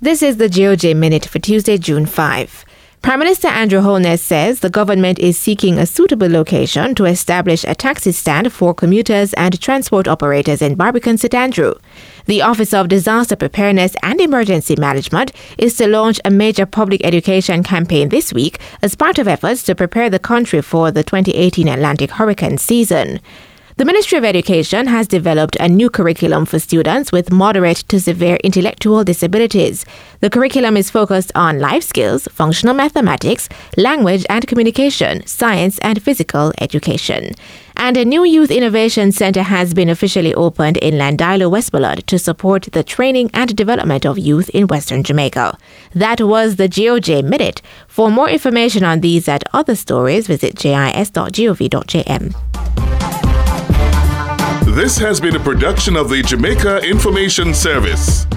This is the GOJ Minute for Tuesday, June 5. Prime Minister Andrew Holness says the government is seeking a suitable location to establish a taxi stand for commuters and transport operators in Barbican, St Andrew. The Office of Disaster Preparedness and Emergency Management is to launch a major public education campaign this week as part of efforts to prepare the country for the 2018 Atlantic hurricane season. The Ministry of Education has developed a new curriculum for students with moderate to severe intellectual disabilities. The curriculum is focused on life skills, functional mathematics, language and communication, science and physical education. And a new Youth Innovation Centre has been officially opened in Landilo, Westmoreland to support the training and development of youth in Western Jamaica. That was the GOJ Minute. For more information on these and other stories, visit jis.gov.jm. This has been a production of the Jamaica Information Service.